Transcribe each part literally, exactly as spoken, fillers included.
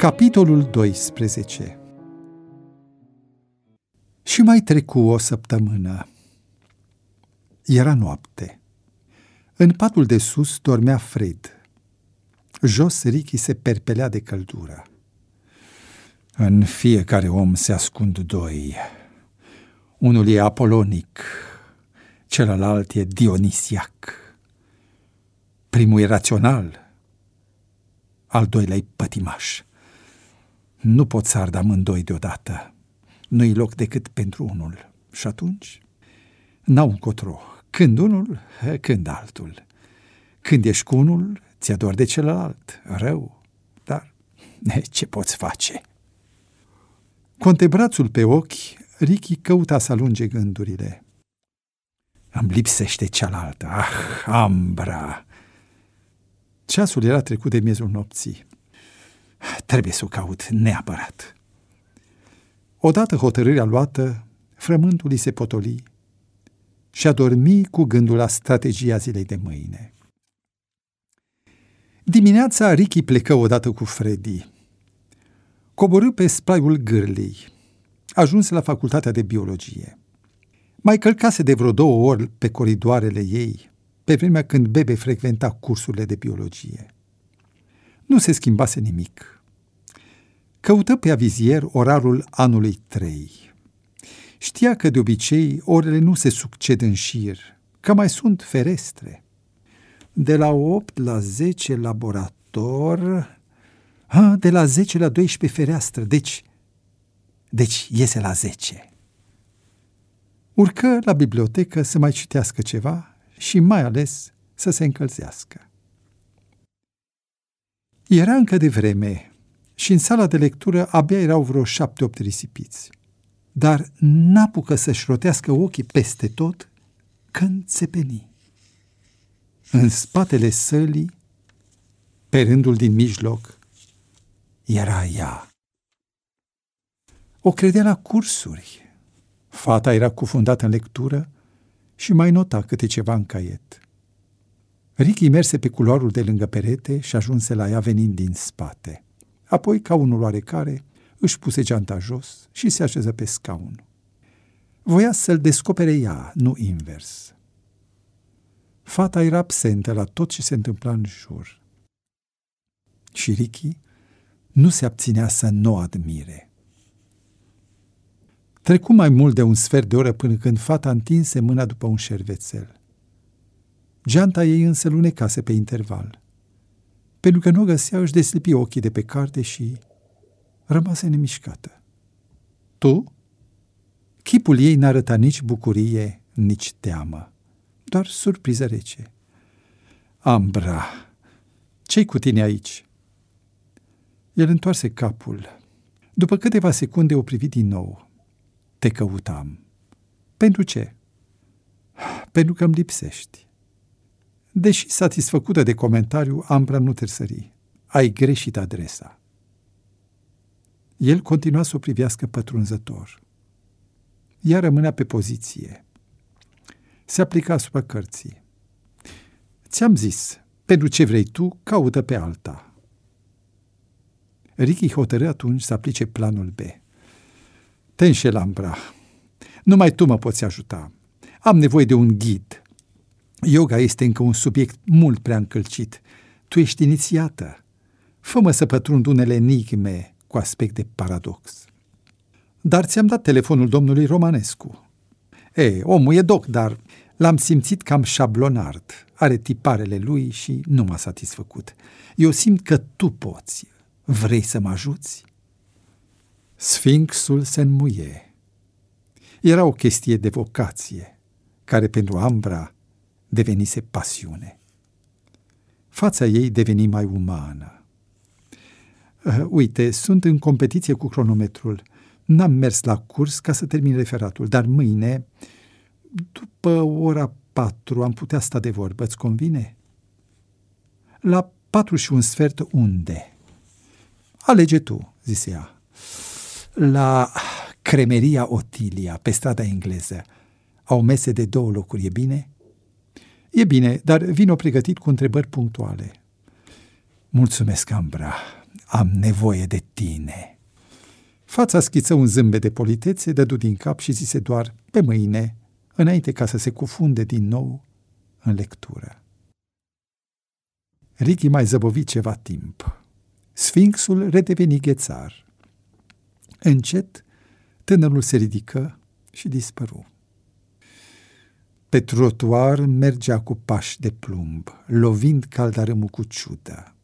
Capitolul doisprezece. Și mai trecu o săptămână. Era noapte. În patul de sus dormea Fred. Jos Ricky se perpelea de căldură. În fiecare om se ascund doi. Unul e apolonic, celălalt e dionisiac. Primul e rațional, al doilea e pătimaș. Nu pot să ard amândoi deodată. Nu-i loc decât pentru unul. Și atunci n-au încotro. Când unul, când altul. Când ești cu unul, ți-e dor de celălalt. Rău, dar ce poți face? Cu antebrațul pe ochi, Ricky căuta să alunge gândurile. Îmi lipsește cealaltă. Ah, ambra! Ceasul era trecut de miezul nopții. Trebuie să o caut neapărat. Odată hotărârea luată, frământul îi se potoli și a dormi cu gândul la strategia zilei de mâine. Dimineața Ricky plecă odată cu Freddy. Coborâ pe splaiul Gârlei. Ajunse la facultatea de biologie. Mai călcase de vreo două ori pe coridoarele ei, pe vremea când Bebe frecventa cursurile de biologie. Nu se schimbase nimic. Căută pe avizier orarul anului trei. Știa că de obicei orele nu se succed în șir, că mai sunt ferestre. De la opt la zece laborator, ha, de la zece la doisprezece fereastră, deci, deci iese la zece. Urcă la bibliotecă să mai citească ceva și mai ales să se încălzească. Era încă de vreme și în sala de lectură abia erau vreo șapte-opt risipiți. Dar n-apucă să-și rotească ochii peste tot când țepeni. În spatele sălii, pe rândul din mijloc, era ea. O credea la cursuri. Fata era cufundată în lectură și mai nota câte ceva în caiet. Ricky merse pe culoarul de lângă perete și ajunse la ea venind din spate. Apoi, ca unul oarecare, își puse geanta jos și se așeză pe scaun. Voia să-l descopere ea, nu invers. Fata era absentă la tot ce se întâmpla în jur. Și Ricky nu se abținea să nu o admire. Trecu mai mult de un sfert de oră până când fata întinse mâna după un șervețel. Geanta ei însă lunecase pe interval. Pentru că nu o găsea, își deslipi ochii de pe carte și rămase nemișcată. Tu? Chipul ei n-arăta nici bucurie, nici teamă, doar surpriză rece. Ambra, ce-i cu tine aici? El întoarse capul. După câteva secunde o privi din nou. Te căutam. Pentru ce? Pentru că îmi lipsești. Deși satisfăcută de comentariu, Ambra nu târsări. Ai greșit adresa. El continua să o privească pătrunzător. Ea rămânea pe poziție. Se aplica asupra cărții. Ți-am zis, pentru ce vrei tu, caută pe alta. Ricky hotărâ atunci să aplice planul B. Te înșel, Ambra. Numai tu mă poți ajuta. Am nevoie de un ghid. Yoga este încă un subiect mult prea încălcit. Tu ești inițiată. Fă-mă să pătrund unele enigme cu aspect de paradox. Dar ți-am dat telefonul domnului Romanescu. Ei, omul e doc, dar l-am simțit cam șablonard. Are tiparele lui și nu m-a satisfăcut. Eu simt că tu poți. Vrei să mă ajuți? Sfinxul se înmuie. Era o chestie de vocație, care pentru Ambra devenise pasiune. Fața ei deveni mai umană. Uh, uite, sunt în competiție cu cronometrul. N-am mers la curs ca să termin referatul, dar mâine, după ora patru, am putea sta de vorbă. Îți convine? La patru și un sfert unde? Alege tu, zise ea. La cremeria Otilia, pe strada engleză. Au mese de două locuri, e bine? E bine, dar vino pregătit cu întrebări punctuale. Mulțumesc, Ambra. am nevoie de tine. Fața schiță un zâmbet de politețe, dădu din cap și zise doar pe mâine, înainte ca să se cufunde din nou în lectură. Ricky mai zăbovi ceva timp. Sfinxul redeveni ghețar. Încet, tânărul se ridică și dispăru. Pe trotuar mergea cu pași de plumb, lovind caldarâmul cu ciudă.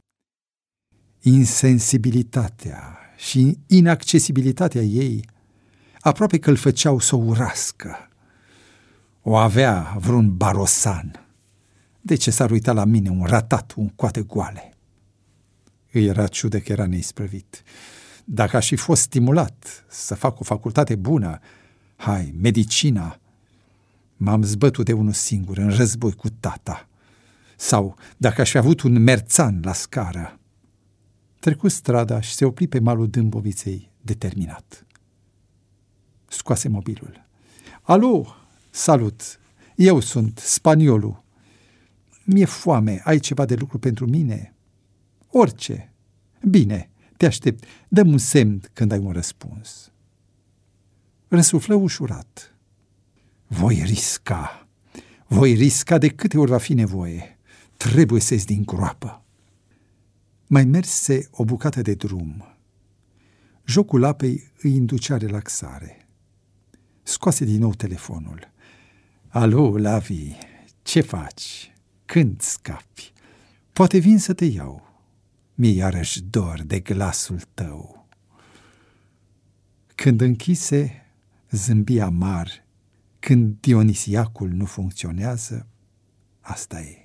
Insensibilitatea și inaccesibilitatea ei aproape că îl făceau să o urască. O avea vreun barosan. De ce s-ar uita la mine un ratat, un coate goale? Îi era ciudă că era neisprăvit. Dacă aș fi fost stimulat să fac o facultate bună, hai, medicina, m-am zbătut de unul singur în război cu tata. Sau dacă aș fi avut un merțan la scară. Trecu strada și se opri pe malul Dâmboviței, determinat. Scoase mobilul. Alo, salut, eu sunt spaniolul. Mi-e foame, ai ceva de lucru pentru mine? Orice. Bine, te aștept, dă-mi un semn când ai un răspuns. Răsuflă ușurat. Voi risca, voi risca de câte ori va fi nevoie. Trebuie să ies din groapă. Mai merse o bucată de drum. Jocul apei îi inducea relaxare. Scoase din nou telefonul. Alo, Lavi, ce faci? Când scapi? Poate vin să te iau. Mi-e iarăși dor de glasul tău. Când închise, zâmbi amar. Când Dionisiacul nu funcționează, asta e.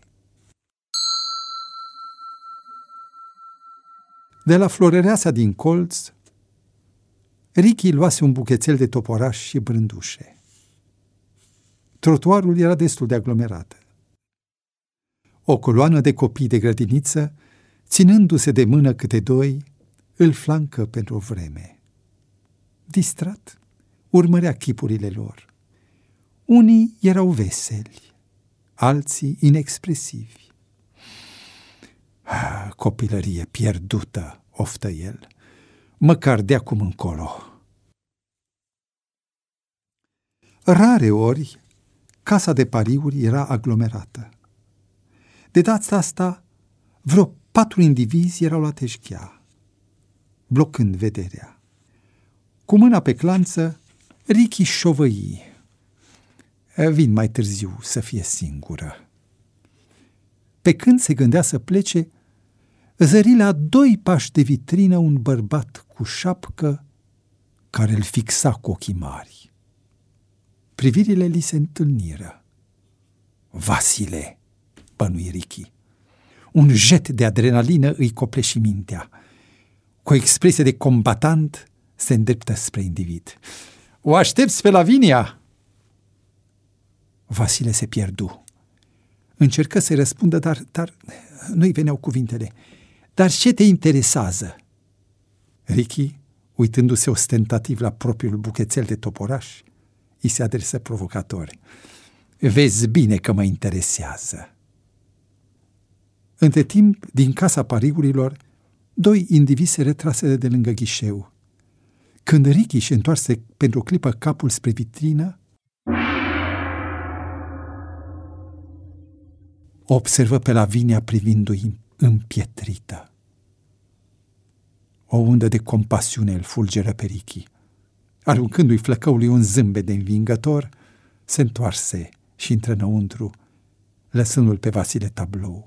De la florăreasa din colț, Ricky luase un buchețel de toporaș și brândușe. Trotuarul era destul de aglomerat. O coloană de copii de grădiniță, ținându-se de mână câte doi, îl flancă pentru o vreme. Distrat, urmărea chipurile lor. Unii erau veseli, alții inexpresivi. Ah, copilărie pierdută, oftă el, măcar de acum încolo. Rare ori, casa de pariuri era aglomerată. De data asta, vreo patru indivizi erau la teșchea, blocând vederea. Cu mâna pe clanță, Ricky șovăi. Vin mai târziu să fie singură. Pe când se gândea să plece, zări la doi pași de vitrină un bărbat cu șapcă care îl fixa cu ochii mari. Privirile li se întâlniră. Vasile, bănui Ricky. Un jet de adrenalină îi copleși mintea. Cu o expresie de combatant se îndreptă spre individ. O aștepți pe Lavinia? Vasile se pierdu. Încercă să-i răspundă, dar, dar nu-i veneau cuvintele. Dar ce te interesează? Ricky, uitându-se ostentativ la propriul buchețel de toporaș, îi se adresă provocator. Vezi bine că mă interesează. Între timp, din casa pariurilor, doi indivizi se retraseră de lângă ghișeu. Când Ricky își întoarse pentru o clipă capul spre vitrină, observă pe Lavinia privindu-i împietrită. O undă de compasiune îl fulgeră pe Ricky. Aruncându-i flăcăului un zâmbet de învingător, se întoarse și intră înăuntru, lăsându-l pe Vasile tablou.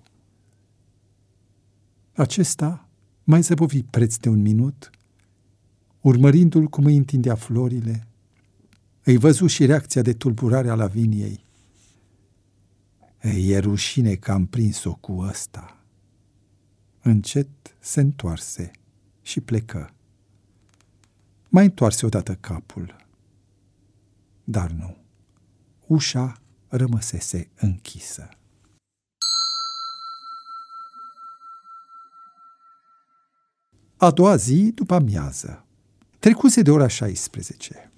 Acesta mai zăbovi preț de un minut, urmărindu-l cum îi întindea florile, îi văzu și reacția de tulburare a Laviniei. E rușine că am prins-o cu ăsta. Încet se întoarse și plecă. Mai întoarse odată capul. Dar nu. Ușa rămăsese închisă. A doua zi, după amiază, trecuse de ora șaisprezece.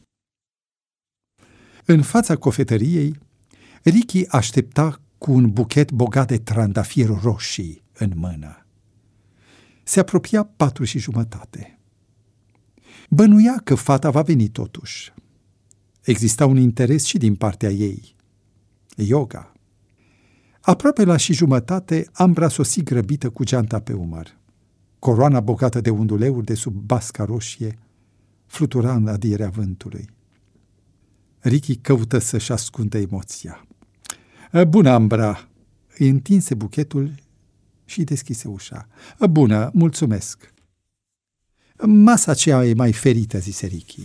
În fața cofetăriei, Ricky aștepta cu un buchet bogat de trandafiri roșii în mână. Se apropia patru și jumătate. Bănuia că fata va veni totuși. Exista un interes și din partea ei. Yoga. Aproape la și jumătate, Ambra sosi grăbită cu geanta pe umăr. Coroana bogată de unduleuri de sub basca roșie flutura în adierea vântului. Ricky căută să-și ascundă emoția. Bună, Ambra! Îi întinse buchetul și deschise ușa. Bună, mulțumesc! Masa aceea e mai ferită, zise Ricky.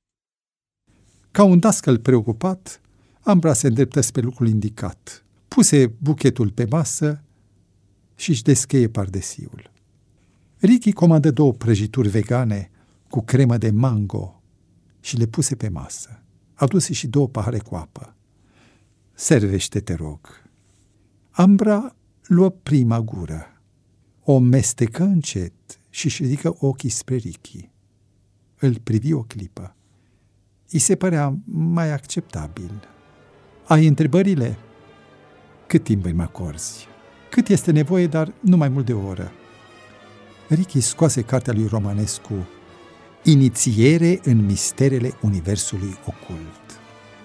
Ca un dascăl preocupat, Ambra se îndreptă spre lucrul indicat. Puse buchetul pe masă și își descheie pardesiul. Ricky comandă două prăjituri vegane cu cremă de mango și le puse pe masă. Aduse și două pahare cu apă. Servește, te rog. Ambra luă prima gură. O mestecă încet și își ridică ochii spre Ricky. Îl privi o clipă. I se părea mai acceptabil. Ai întrebările? Cât timp îmi acorzi? Cât este nevoie, dar nu mai mult de o oră. Ricky scoase cartea lui Romanescu, Inițiere în misterele universului ocult.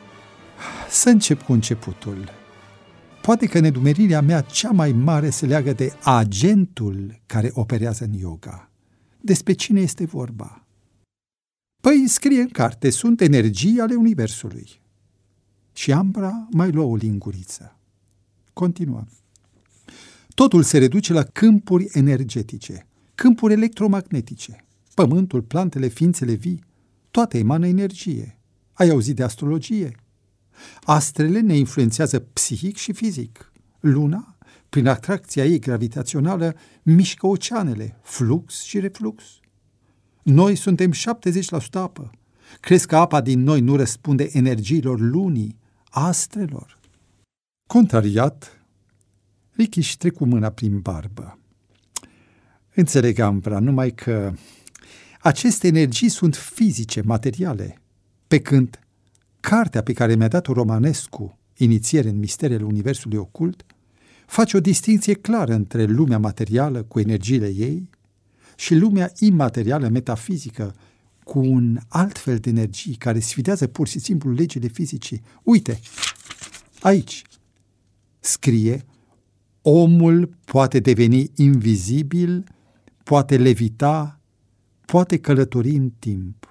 Să încep cu începutul. Poate că nedumerirea mea cea mai mare se leagă de agentul care operează în yoga. Despre cine este vorba? Păi scrie în carte, sunt energii ale universului. Și Ambra mai luă o linguriță. Continuăm. Totul se reduce la câmpuri energetice, câmpuri electromagnetice. Pământul, plantele, ființele vii, toate emană energie. Ai auzit de astrologie? Astrele ne influențează psihic și fizic. Luna, prin atracția ei gravitațională, mișcă oceanele, flux și reflux. Noi suntem șaptezeci la sută apă. Crezi că apa din noi nu răspunde energiilor lunii, astrelor? Contrariat, Ricky își trecu mâna prin barbă. Înțeleg, Ambra, numai că aceste energii sunt fizice, materiale, pe când cartea pe care mi-a dat-o Romanescu, Inițiere în misterele universului ocult, face o distinție clară între lumea materială cu energiile ei și lumea imaterială, metafizică, cu un alt fel de energii care sfidează pur și simplu legile fizicii. Uite, aici scrie: omul poate deveni invizibil, poate levita, poate călători în timp.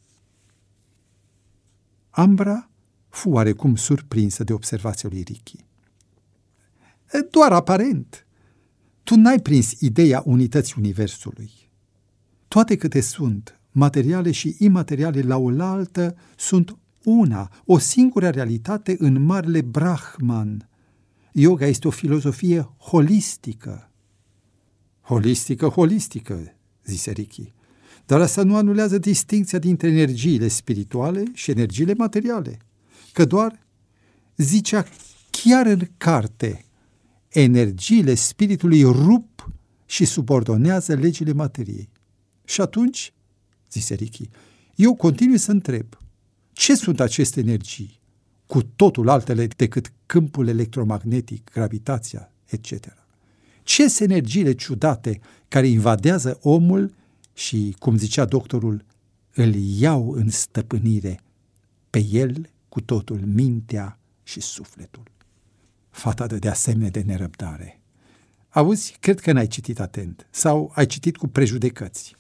Ambra fu oarecum surprinsă de observația lui Ricky. Doar aparent. Tu n-ai prins ideea unității universului. Toate câte sunt, materiale și imateriale la oaltă, sunt una, o singură realitate în marele Brahman. Yoga este o filozofie holistică. Holistică, holistică, zise Ricky. Dar asta nu anulează distincția dintre energiile spirituale și energiile materiale. Că doar, zicea chiar în carte, energiile spiritului rup și subordonează legile materiei. Și atunci, zise Ricky, eu continui să întreb, ce sunt aceste energii, cu totul altele decât câmpul electromagnetic, gravitația, et cetera. Ce sunt energiile ciudate care invadează omul și, cum zicea doctorul, îl iau în stăpânire pe el cu totul mintea și sufletul. Fata dădea semne de nerăbdare. Auzi, cred că n-ai citit atent sau ai citit cu prejudecăți.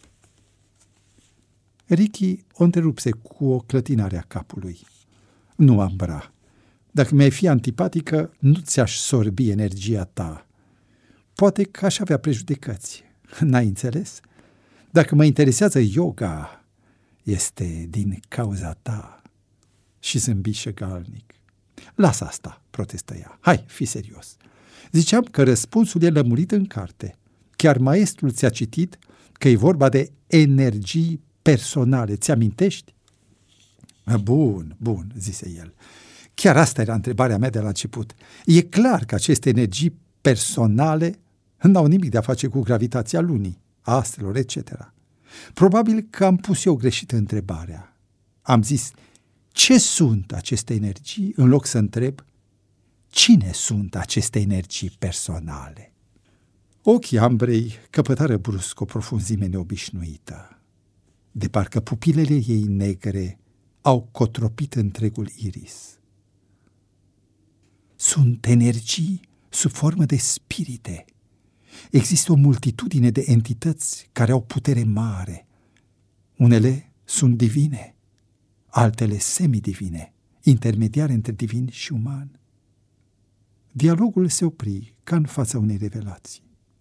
Ricky o întrerupse cu o clătinare a capului. Nu, Ambra, dacă mi-ai fi antipatică, nu ți-aș sorbi energia ta. Poate că aș avea prejudecăți. N-ai înțeles? Dacă mă interesează yoga, este din cauza ta. Și zâmbi șegalnic. Lasă asta, protestă ea. Hai, fii serios. Ziceam că răspunsul e lămurit în carte. Chiar maestrul ți-a citit că e vorba de energii personale. Ți-amintești? Bun, bun, zise el. Chiar asta era întrebarea mea de la început. E clar că aceste energii personale n-au nimic de a face cu gravitația lunii, astrelor, et cetera. Probabil că am pus eu greșit întrebarea. Am zis, ce sunt aceste energii, în loc să întreb, cine sunt aceste energii personale? Ochii Ambrei căpătară brusc o profunzime neobișnuită, de parcă pupilele ei negre au cotropit întregul iris. Sunt energii sub formă de spirite. Există o multitudine de entități care au putere mare. Unele sunt divine, altele semidivine, intermediare între divin și uman. Dialogul se opri ca în fața unei revelații.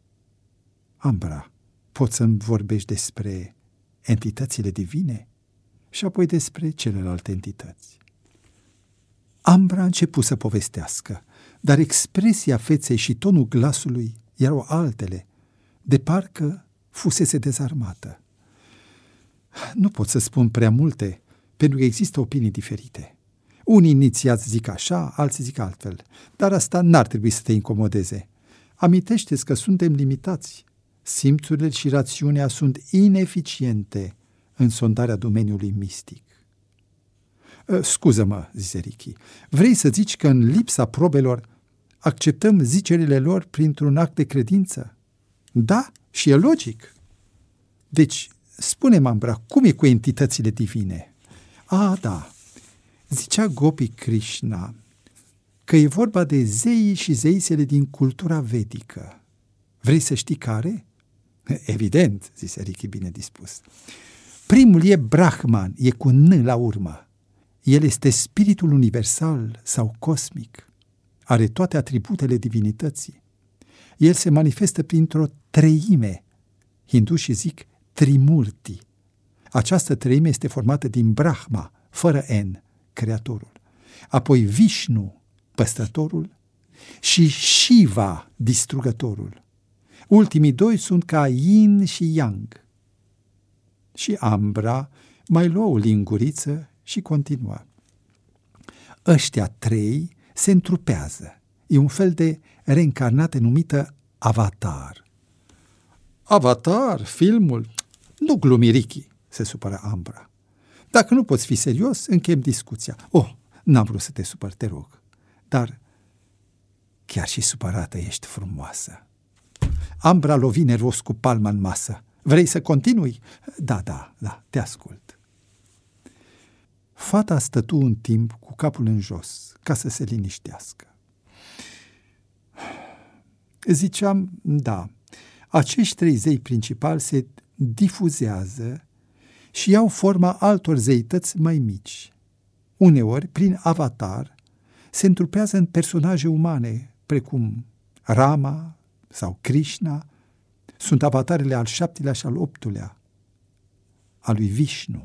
Ambra, poți să-mi vorbești despre entitățile divine și apoi despre celelalte entități. Ambra a început să povestească, dar expresia feței și tonul glasului erau altele, de parcă fusese dezarmată. Nu pot să spun prea multe, pentru că există opinii diferite. Unii inițiați zic așa, alții zic altfel, dar asta n-ar trebui să te incomodeze. Amintește-ți că suntem limitați. Simțurile și rațiunea sunt ineficiente în sondarea domeniului mistic. Scuză-mă, zise Ricky, vrei să zici că în lipsa probelor acceptăm zicerile lor printr-un act de credință? Da, și e logic. Deci, spune-mi, Ambra, cum e cu entitățile divine? A, da, zicea Gopi Krishna că e vorba de zeii și zeisele din cultura vedică. Vrei să știi care? Evident, zise Ricky bine dispus. Primul e Brahman, e cu N la urmă. El este spiritul universal sau cosmic. Are toate atributele divinității. El se manifestă printr-o treime. Hindușii zic Trimurti. Această treime este formată din Brahma, fără N, creatorul. Apoi Vishnu, păstrătorul, și Shiva, distrugătorul. Ultimii doi sunt ca Yin și Yang. Și Ambra mai luă o linguriță și continua. Ăștia trei se întrupează. E un fel de reîncarnate numită Avatar. Avatar, filmul? Nu glumi, Ricky, se supără Ambra. Dacă nu poți fi serios, închem discuția. Oh, n-am vrut să te supăr, te rog. Dar chiar și supărată ești frumoasă. Ambra lovi nervos cu palma în masă. Vrei să continui? Da, da, da, te ascult. Fata stătu un timp cu capul în jos, ca să se liniștească. Ziceam, da, acești trei zei principali se difuzează și iau forma altor zeități mai mici. Uneori, prin avatar, se întrupează în personaje umane, precum Rama sau Krishna. Sunt avatarele al șaptelea și al optulea, al lui Vishnu.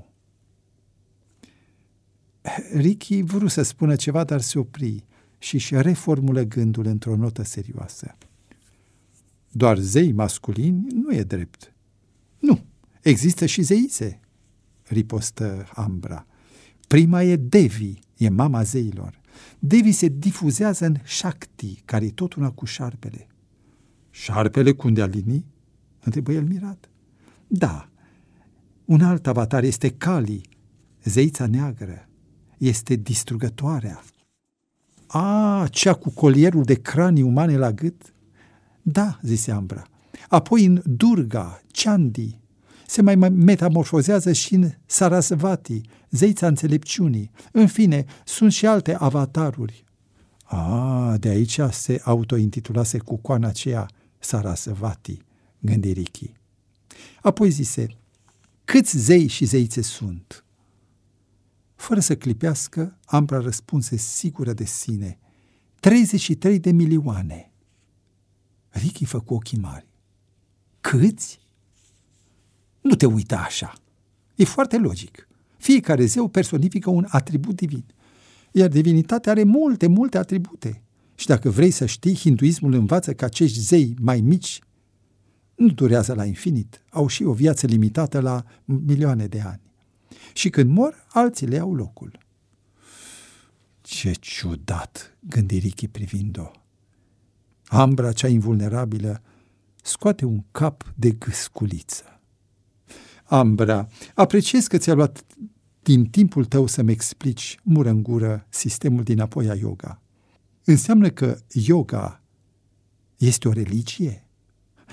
Ricky vrut să spună ceva, dar se opri și își reformulă gândul într-o notă serioasă. Doar zei masculini nu e drept. Nu, există și zeițe, ripostă Ambra. Prima e Devi, e mama zeilor. Devi se difuzează în Shakti, care e tot una cu șarpele. Șarpele Kundalini? Întrebă el mirat. Da, un alt avatar este Kali, zeița neagră. Este distrugătoarea. A, cea cu colierul de cranii umane la gât? Da, zise Ambra. Apoi în Durga, Chandi, se mai metamorfozează și în Sarasvati, zeița înțelepciunii. În fine, sunt și alte avataruri. A, de aici se autointitulase cucoana aceea Sarasvati, gândi Ricky. Apoi zise, câți zei și zeițe sunt? Fără să clipească, Ambra răspunse sigură de sine, treizeci și trei de milioane. Ricky făcu ochii mari. Câți? Nu te uita așa. E foarte logic. Fiecare zeu personifică un atribut divin, iar divinitatea are multe, multe atribute. Și dacă vrei să știi, hinduismul învață că acești zei mai mici nu durează la infinit, au și o viață limitată la milioane de ani. Și când mor, alții le iau locul. Ce ciudat, gândi Ricky privind-o. Ambra, cea invulnerabilă, scoate un cap de gâsculiță. Ambra, apreciez că ți-a luat din timpul tău să-mi explici mură în gură sistemul dinapoi a yoga. Înseamnă că yoga este o religie?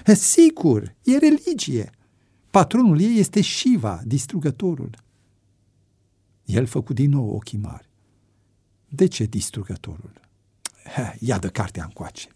Sigur, e religie. Patronul ei este Shiva, distrugătorul. El făcu din nou ochii mari. De ce distrugătorul? Ia dă cartea încoace.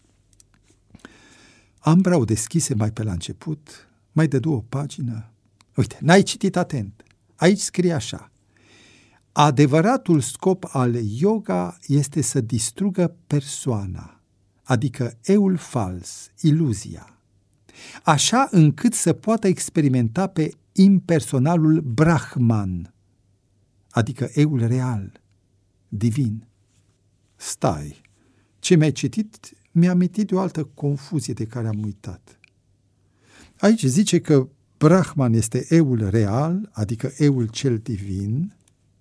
Ambra o deschise mai pe la început, mai dădu o pagină. Uite, n-ai citit atent. Aici scrie așa. Adevăratul scop al yoga este să distrugă persoana, adică eul fals, iluzia, așa încât să poată experimenta pe impersonalul Brahman, adică eul real, divin. Stai, ce mi-ai citit mi-a amintit de o altă confuzie de care am uitat. Aici zice că Brahman este eul real, adică eul cel divin,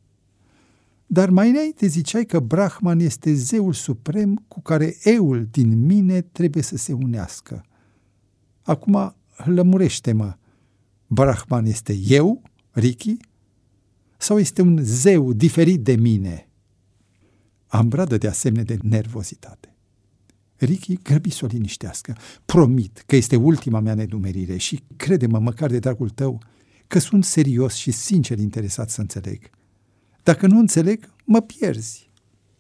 dar mai înainte ziceai că Brahman este zeul suprem cu care eul din mine trebuie să se unească. Acum lămurește-mă, Brahman este eu, Ricky, sau este un zeu diferit de mine? Ambra dădea semne de nervozitate. Ricky grăbi să o liniștească. Promit că este ultima mea nedumerire și crede-mă, măcar de dragul tău, că sunt serios și sincer interesat să înțeleg. Dacă nu înțeleg, mă pierzi.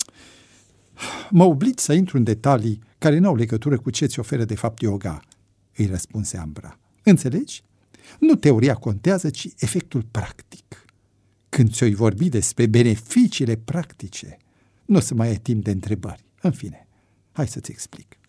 Mă obligi să intru în detalii care nu au legătură cu ce ți oferă de fapt yoga, îi răspunse Ambra. Înțelegi? Nu teoria contează, ci efectul practic. Când ți-o-i vorbi despre beneficiile practice, nu o să mai ai timp de întrebări. În fine, hai să-ți explic.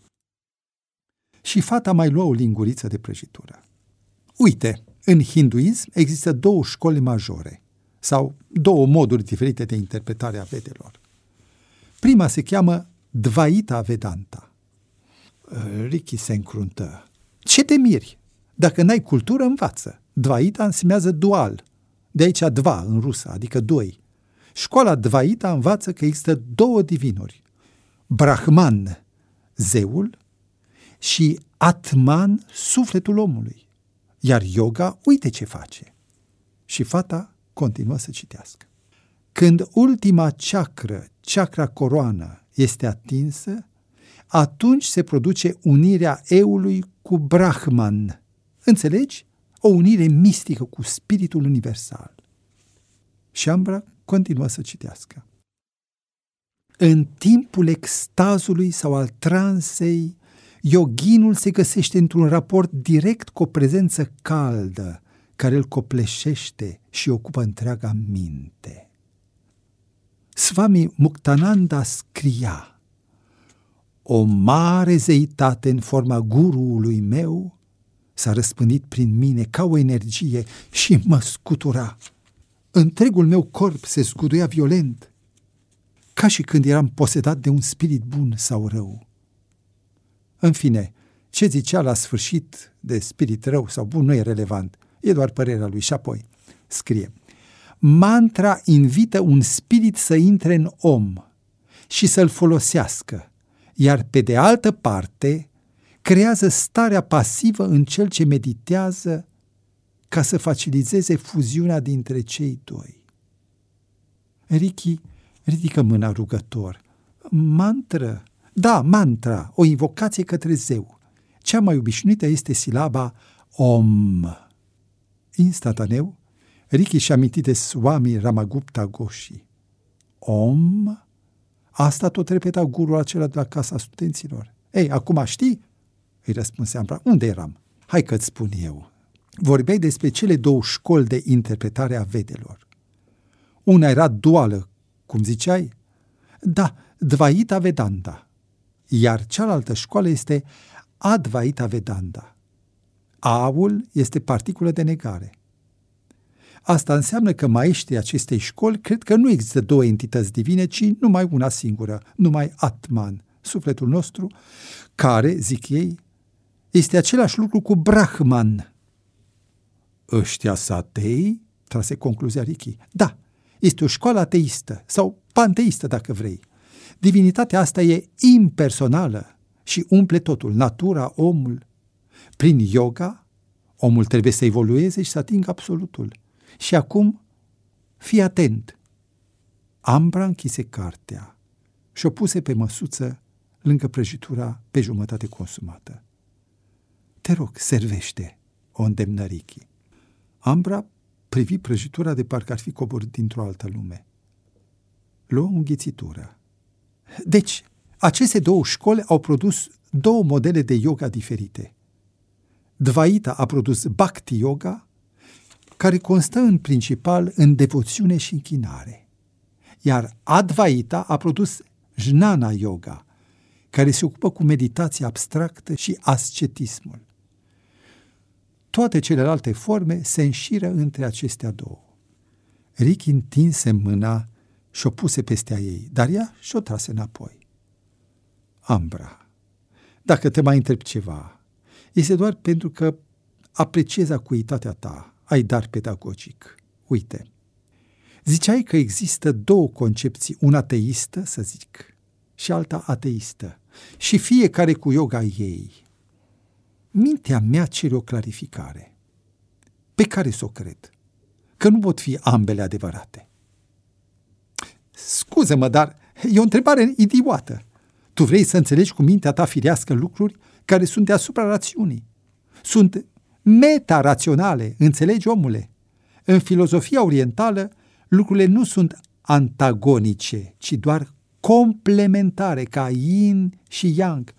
Și fata mai lua o linguriță de prăjitură. Uite, în hinduism există două școli majore, sau două moduri diferite de interpretare a vedelor. Prima se cheamă Dvaita Vedanta. Ricky se încruntă. Ce te miri? Dacă n-ai cultură, învață. Dvaita înseamnă dual. De aici dva în rusă, adică doi. Școala Dvaita învață că există două divinuri. Brahman, zeul, și Atman, sufletul omului. Iar yoga, uite ce face. Și fata continuă să citească. Când ultima chakră, chakra coroană, este atinsă, atunci se produce unirea eului cu Brahman. Înțelegi? O unire mistică cu spiritul universal. Și Ambra continuă să citească. În timpul extazului sau al transei, yoghinul se găsește într-un raport direct cu o prezență caldă, care îl copleșește și ocupă întreaga minte. Swami Muktananda scria: o mare zeitate în forma guruului meu s-a răspândit prin mine ca o energie și mă scutura. Întregul meu corp se zguduia violent, ca și când eram posedat de un spirit bun sau rău. În fine, ce zicea la sfârșit de spirit rău sau bun nu e relevant, e doar părerea lui. Și apoi scrie: mantra invită un spirit să intre în om și să-l folosească, iar pe de altă parte creează starea pasivă în cel ce meditează ca să faciliteze fuziunea dintre cei doi. Ricky ridică mâna rugător. Mantră? Da, mantra, o invocație către zeu. Cea mai obișnuită este silaba Om. Instantaneu, Ricky și-a amintit de Swami Ramagupta Goshi. Om? Asta tot repeta gurul acela de la casa studenților. Ei, acum știi? Îi răspunse Ambra. Unde eram? Hai că-ți spun eu. Vorbeai despre cele două școli de interpretare a vedelor. Una era duală, cum ziceai? Da, Dvaita Vedanta. Iar cealaltă școală este Advaita Vedanta. A-ul este particulă de negare. Asta înseamnă că maestrii acestei școli cred că nu există două entități divine, ci numai una singură, numai Atman, sufletul nostru, care, zic ei, este același lucru cu Brahman. Ăștia satei? Trase concluzia Ricky. Da, este o școală ateistă sau panteistă, dacă vrei. Divinitatea asta e impersonală și umple totul, natura, omul. Prin yoga, omul trebuie să evolueze și să atingă absolutul. Și acum, fii atent. Ambra închise cartea și o puse pe măsuță lângă prăjitura pe jumătate consumată. Te rog, servește, o îndemnă Ricky. Ambra privi prăjitura de parcă ar fi coborât dintr-o altă lume. Luă o înghițitură. Deci, aceste două școli au produs două modele de yoga diferite. Dvaita a produs Bhakti Yoga, care constă în principal în devoțiune și închinare, iar Advaita a produs Jnana Yoga, care se ocupă cu meditația abstractă și ascetismul. Toate celelalte forme se înșiră între acestea două. Ricky întinse mâna și o puse peste a ei, dar ea și-o trase înapoi. Ambra, dacă te mai întreb ceva, este doar pentru că apreciez acuitatea ta, ai dar pedagogic. Uite, ziceai că există două concepții, una teistă, să zic, și alta ateistă, și fiecare cu yoga ei. Mintea mea cere o clarificare. Pe care să o cred? Că nu pot fi ambele adevărate. Scuză-mă, dar e o întrebare idiotă. Tu vrei să înțelegi cu mintea ta firească lucruri care sunt deasupra rațiunii. Sunt meta-raționale, înțelegi, omule? În filozofia orientală, lucrurile nu sunt antagonice, ci doar complementare, ca yin și yang.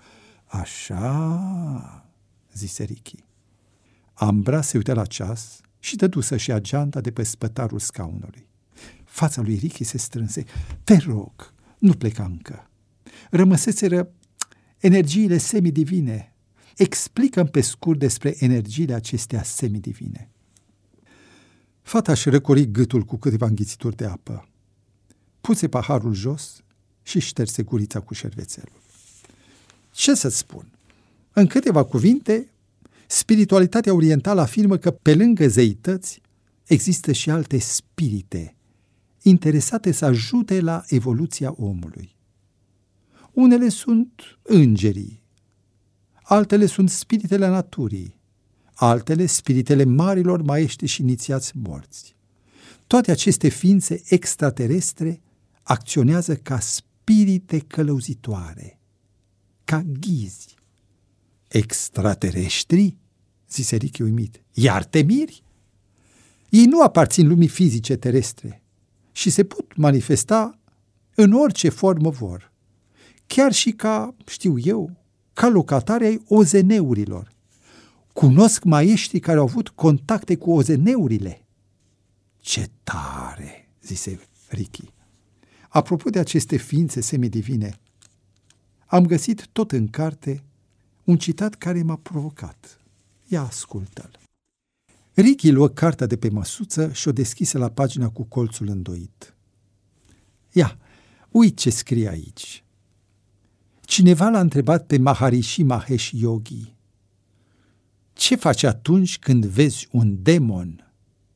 Așa, zise Ricky. Ambra se uită la ceas și dădu să-și ia geanta de pe spătarul scaunului. Fața lui Ricky se strânse. Te rog, nu pleca încă. Rămăseseră energiile semidivine. Explică-mi pe scurt despre energiile acestea semidivine. Fata își răcori gâtul cu câteva înghițituri de apă. Puse paharul jos și șterse gurița cu șervețelul. Ce să-ți spun? În câteva cuvinte, spiritualitatea orientală afirmă că pe lângă zeități există și alte spirite interesate să ajute la evoluția omului. Unele sunt îngerii, altele sunt spiritele naturii, altele spiritele marilor maestri și inițiați morți. Toate aceste ființe extraterestre acționează ca spirite călăuzitoare, ca ghizi. Extraterestri? Zise Ricky uimit. Iar te miri? Ei nu aparțin lumii fizice terestre și se pot manifesta în orice formă vor, chiar și ca, știu eu, ca locatari ai ozeneurilor. Cunosc maestri care au avut contacte cu ozeneurile. Ce tare, zise Ricky. Apropo de aceste ființe semidivine, am găsit tot în carte un citat care m-a provocat. Ia ascultă-l. Ricky luă cartea de pe măsuță și o deschise la pagina cu colțul îndoit. Ia, uite ce scrie aici. Cineva l-a întrebat pe Maharishi Mahesh Yogi: ce faci atunci când vezi un demon?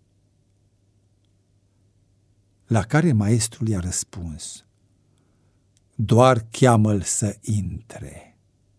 La care maestrul i-a răspuns: doar cheamă-l să intre.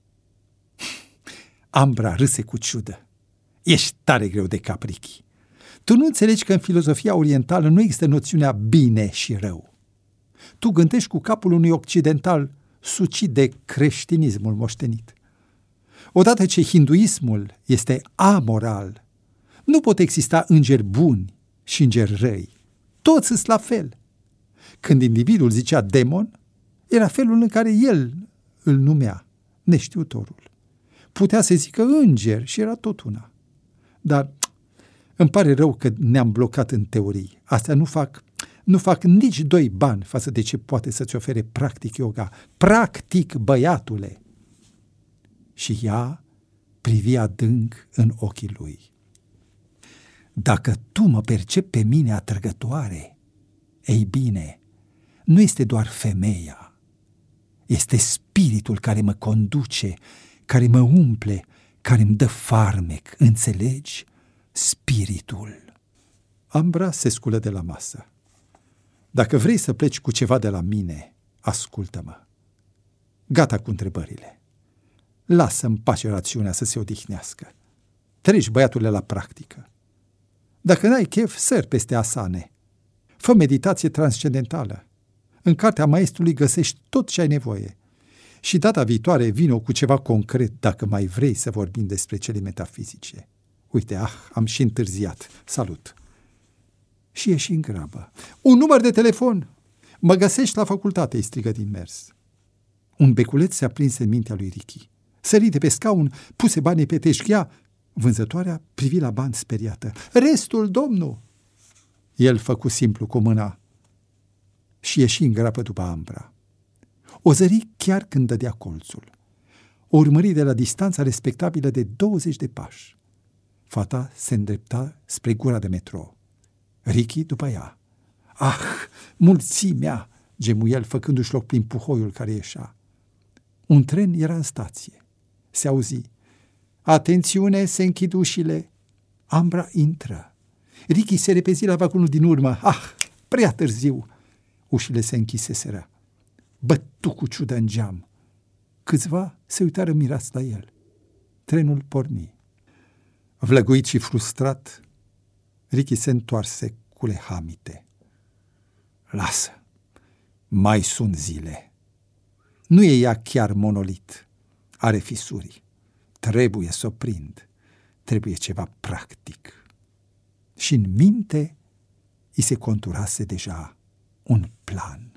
Ambra râse cu ciudă. Ești tare greu de cap, Ricky. Tu nu înțelegi că în filozofia orientală nu există noțiunea bine și rău. Tu gândești cu capul unui occidental sucit de creștinismul moștenit. Odată ce hinduismul este amoral, nu pot exista îngeri buni și îngeri răi. Toți sunt la fel. Când individul zicea demon, era felul în care el îl numea, neștiutorul. Putea să zică înger și era tot una. Dar îmi pare rău că ne-am blocat în teorii. Astea nu fac, nu fac nici doi bani față de ce poate să-ți ofere practic yoga. Practic, băiatule! Și ea privi adânc în ochii lui. Dacă tu mă percepi pe mine atrăgătoare, ei bine, nu este doar femeia, este spiritul care mă conduce, care mă umple, care îmi dă farmec, înțelegi? Spiritul. Ambra se sculă de la masă. Dacă vrei să pleci cu ceva de la mine, ascultă-mă. Gata cu întrebările. Lasă-mi pace rațiunea să se odihnească. Treci, băiatule, la practică. Dacă n-ai chef, sări peste asane. Fă meditație transcendentală. În cartea maestrului găsești tot ce ai nevoie. Și data viitoare vino cu ceva concret dacă mai vrei să vorbim despre cele metafizice. Uite, ah, am și întârziat. Salut! Și ieși în grabă. Un număr de telefon! Mă găsești la facultate, îi strigă din mers. Un beculeț se aprinse în mintea lui Ricky. Sări de pe scaun, puse banii pe teșghea. Vânzătoarea privi la bani speriată. Restul, domnul! El făcu simplu cu mâna și ieși în grabă după Ambra. O zări chiar când dădea colțul. O urmări de la distanța respectabilă de douăzeci de pași. Fata se îndrepta spre gura de metrou. Ricky după ea. Ah, mulțimea! Gemu el, făcându-și loc prin puhoiul care ieșea. Un tren era în stație. Se auzi. Atențiune, se închid ușile. Ambra intră. Ricky se repezi la vagonul din urmă. Ah, prea târziu! Ușile se închiseseră. Bătu cu ciudă în geam. Câțiva se uitară mirați la el. Trenul porni. Vlăguit și frustrat, Ricky se întoarse cu lehamite. Lasă, mai sunt zile. Nu e ea chiar monolit. Are fisuri. Trebuie să o prind. Trebuie ceva practic. Și în minte îi se conturase deja un plan.